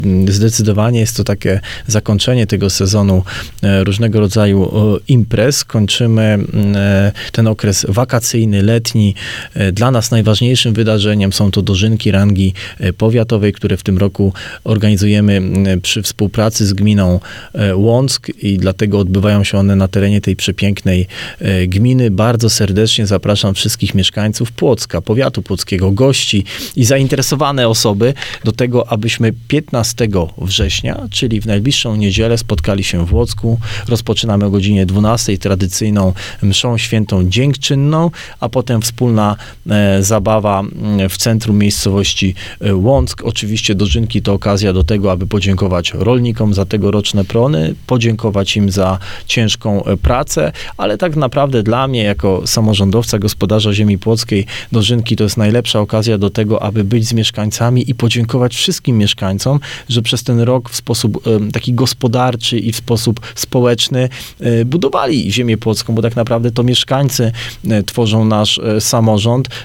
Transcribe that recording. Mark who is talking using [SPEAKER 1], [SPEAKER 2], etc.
[SPEAKER 1] Zdecydowanie jest to takie zakończenie tego sezonu różnego rodzaju imprez. Kończymy ten okres wakacyjny, letni. Dla nas najważniejszym wydarzeniem są to dożynki rangi powiatowej, które w tym roku organizujemy przy współpracy z gminą Łąck i dlatego odbywają się one na terenie tej przepięknej gminy. Bardzo serdecznie zapraszam wszystkich mieszkańców Płocka, powiatu płockiego, gości i zainteresowane osoby do tego, abyśmy 15 września, czyli w najbliższą niedzielę, spotkali się w Łocku. Rozpoczynamy o godzinie 12 tradycyjną mszą świętą dziękczynną, a potem wspólna zabawa w centrum miejscowości Łąck. Oczywiście dożynki to okazja do tego, aby podziękować rolnikom za tegoroczne plony, podziękować im za ciężką pracę, ale tak naprawdę dla mnie, jako samorządowca, gospodarza ziemi płockiej, dożynki to jest najlepsza okazja do tego, aby być z mieszkańcami i podziękować wszystkim mieszkańcom, że przez ten rok w sposób taki gospodarczy i w sposób społeczny budowali ziemię płocką, bo tak naprawdę to mieszkańcy tworzą nasz samorząd.